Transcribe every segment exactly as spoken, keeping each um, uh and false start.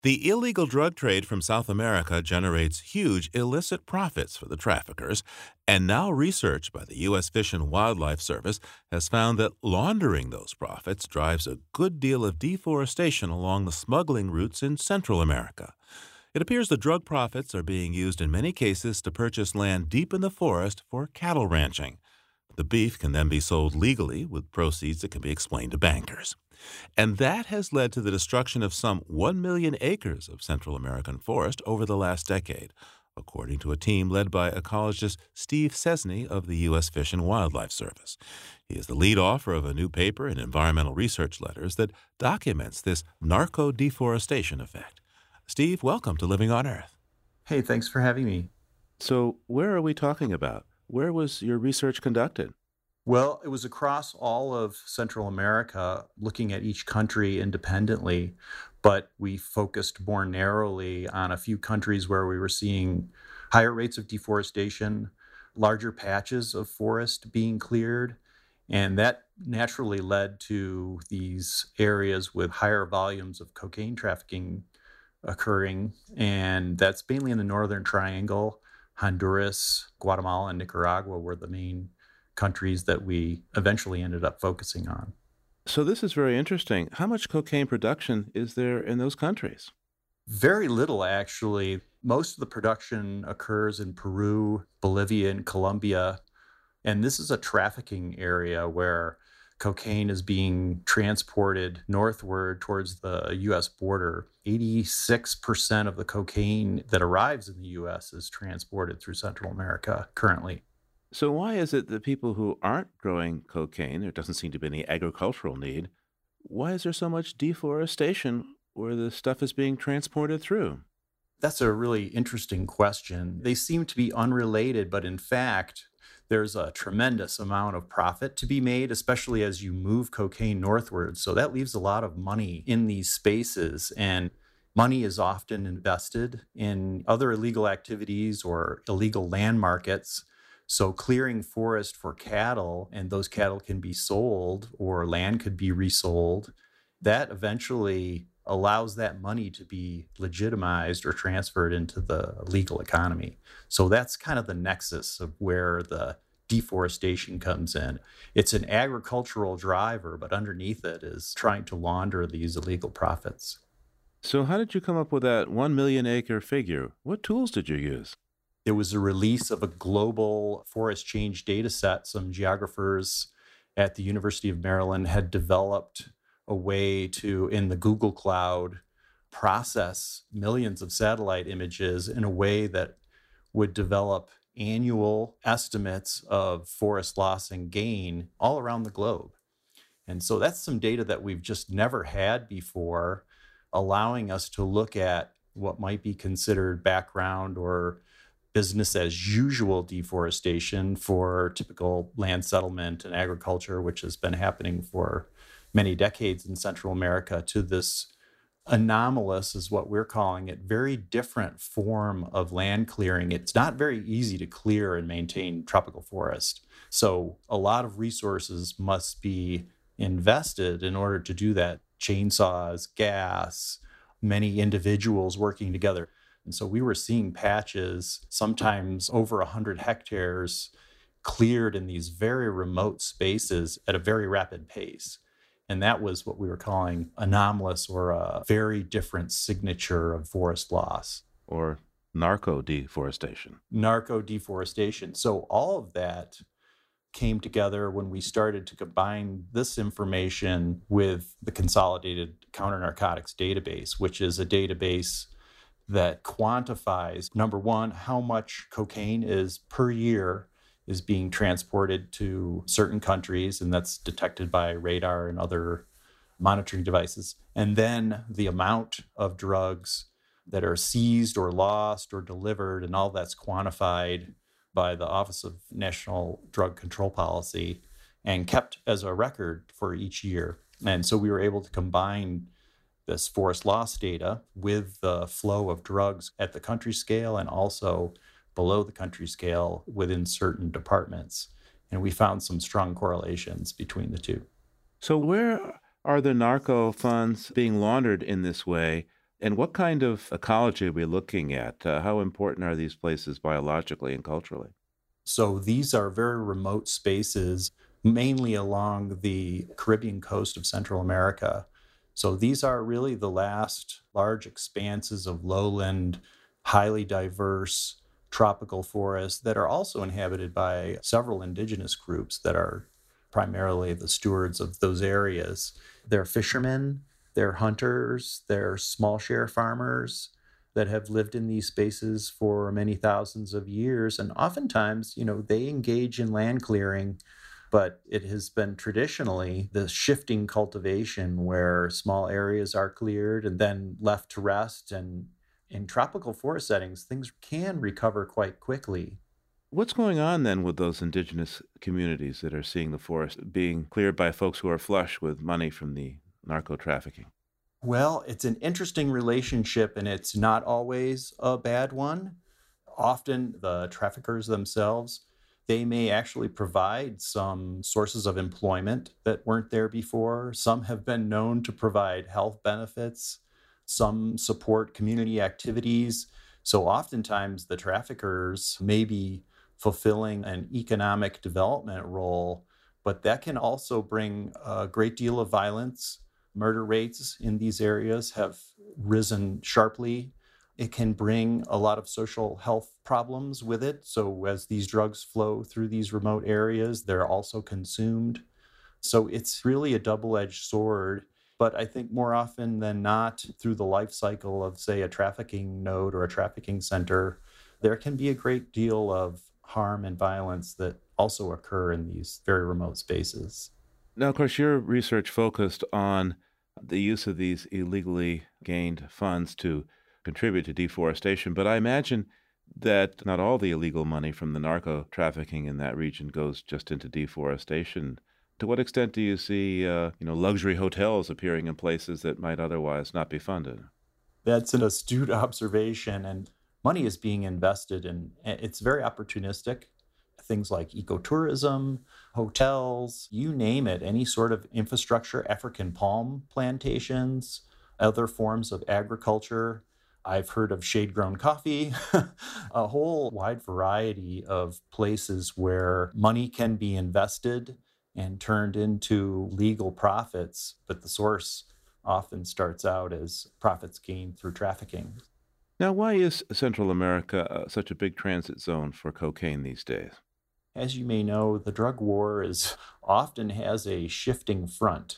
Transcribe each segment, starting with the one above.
The illegal drug trade from South America generates huge illicit profits for the traffickers, and now research by the U S. Fish and Wildlife Service has found that laundering those profits drives a good deal of deforestation along the smuggling routes in Central America. It appears the drug profits are being used in many cases to purchase land deep in the forest for cattle ranching. The beef can then be sold legally with proceeds that can be explained to bankers. And that has led to the destruction of some one million acres of Central American forest over the last decade, according to a team led by ecologist Steve Cesny of the U S. Fish and Wildlife Service. He is the lead author of a new paper in Environmental Research Letters that documents this narco-deforestation effect. Steve, welcome to Living on Earth. Hey, thanks for having me. So, where are we talking about? Where was your research conducted? Well, it was across all of Central America, looking at each country independently, but we focused more narrowly on a few countries where we were seeing higher rates of deforestation, larger patches of forest being cleared, and that naturally led to these areas with higher volumes of cocaine trafficking occurring, and that's mainly in the Northern Triangle. Honduras, Guatemala, and Nicaragua were the main countries that we eventually ended up focusing on. So this is very interesting. How much cocaine production is there in those countries? Very little, actually. Most of the production occurs in Peru, Bolivia, and Colombia. And this is a trafficking area where cocaine is being transported northward towards the U S border. eighty-six percent of the cocaine that arrives in the U S is transported through Central America currently. So why is it that people who aren't growing cocaine, there doesn't seem to be any agricultural need, why is there so much deforestation where the stuff is being transported through? That's a really interesting question. They seem to be unrelated, but in fact, there's a tremendous amount of profit to be made, especially as you move cocaine northward. So that leaves a lot of money in these spaces. And money is often invested in other illegal activities or illegal land markets. So clearing forest for cattle, and those cattle can be sold or land could be resold, that eventually allows that money to be legitimized or transferred into the legal economy. So that's kind of the nexus of where the deforestation comes in. It's an agricultural driver, but underneath it is trying to launder these illegal profits. So how did you come up with that one million acre figure? What tools did you use? There was a release of a global forest change data set. Some geographers at the University of Maryland had developed a way to, in the Google Cloud, process millions of satellite images in a way that would develop annual estimates of forest loss and gain all around the globe. And so that's some data that we've just never had before, allowing us to look at what might be considered background or business as usual deforestation for typical land settlement and agriculture, which has been happening for many decades in Central America, to this anomalous, is what we're calling it, very different form of land clearing. It's not very easy to clear and maintain tropical forest. So a lot of resources must be invested in order to do that. Chainsaws, gas, many individuals working together. And so we were seeing patches, sometimes over one hundred hectares, cleared in these very remote spaces at a very rapid pace. And that was what we were calling anomalous, or a very different signature of forest loss. Or narco-deforestation. Narco-deforestation. So all of that came together when we started to combine this information with the Consolidated Counter-Narcotics Database, which is a database that quantifies, number one, how much cocaine is per year is being transported to certain countries, and that's detected by radar and other monitoring devices. And then the amount of drugs that are seized or lost or delivered, and all that's quantified by the Office of National Drug Control Policy and kept as a record for each year. And so we were able to combine this forest loss data with the flow of drugs at the country scale and also below the country scale within certain departments. And we found some strong correlations between the two. So where are the narco funds being laundered in this way? And what kind of ecology are we looking at? Uh, how important are these places biologically and culturally? So these are very remote spaces, mainly along the Caribbean coast of Central America. So these are really the last large expanses of lowland, highly diverse tropical forests that are also inhabited by several indigenous groups that are primarily the stewards of those areas. They're fishermen, they're hunters, they're small share farmers that have lived in these spaces for many thousands of years. And oftentimes, you know, they engage in land clearing, but it has been traditionally the shifting cultivation where small areas are cleared and then left to rest. And in tropical forest settings, things can recover quite quickly. What's going on then with those indigenous communities that are seeing the forest being cleared by folks who are flush with money from the narco trafficking? Well, it's an interesting relationship, and it's not always a bad one. Often, the traffickers themselves, they may actually provide some sources of employment that weren't there before. Some have been known to provide health benefits. Some support community activities. So oftentimes, the traffickers may be fulfilling an economic development role, but that can also bring a great deal of violence. Murder rates in these areas have risen sharply. It can bring a lot of social health problems with it. So, as these drugs flow through these remote areas, they're also consumed. So, it's really a double edged sword. But I think more often than not, through the life cycle of, say, a trafficking node or a trafficking center, there can be a great deal of harm and violence that also occur in these very remote spaces. Now, of course, your research focused on the use of these illegally gained funds to contribute to deforestation, but I imagine that not all the illegal money from the narco trafficking in that region goes just into deforestation. To what extent do you see, uh, you know, luxury hotels appearing in places that might otherwise not be funded? That's an astute observation, and money is being invested in, it's very opportunistic. Things like ecotourism, hotels, you name it, any sort of infrastructure, African palm plantations, other forms of agriculture. I've heard of shade grown coffee, a whole wide variety of places where money can be invested and turned into legal profits, but the source often starts out as profits gained through trafficking. Now, why is Central America uh, such a big transit zone for cocaine these days? As you may know, the drug war is often has a shifting front.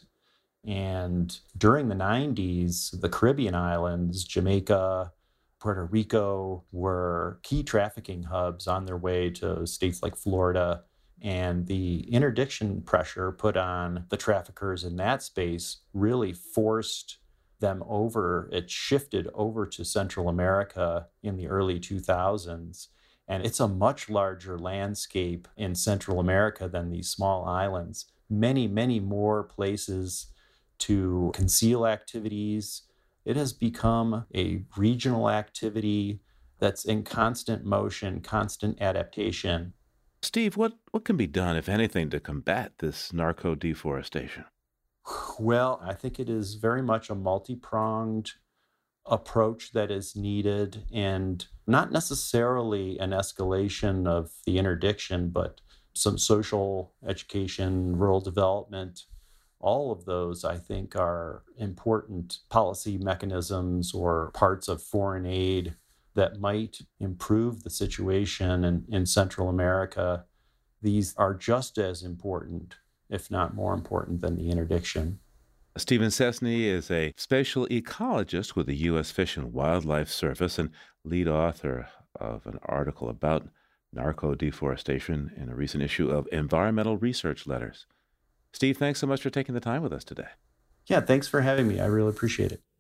And during the nineties, the Caribbean islands, Jamaica, Puerto Rico, were key trafficking hubs on their way to states like Florida. And the interdiction pressure put on the traffickers in that space really forced them over. It shifted over to Central America in the early two thousands. And it's a much larger landscape in Central America than these small islands. Many, many more places to conceal activities. It has become a regional activity that's in constant motion, constant adaptation. Steve, what, what can be done, if anything, to combat this narco deforestation? Well, I think it is very much a multi-pronged approach that is needed, and not necessarily an escalation of the interdiction, but some social education, rural development. All of those, I think, are important policy mechanisms or parts of foreign aid that might improve the situation in, in Central America. These are just as important, if not more important, than the interdiction. Stephen Cessny is a spatial ecologist with the U S Fish and Wildlife Service and lead author of an article about narco deforestation in a recent issue of Environmental Research Letters. Steve, thanks so much for taking the time with us today. Yeah, thanks for having me. I really appreciate it.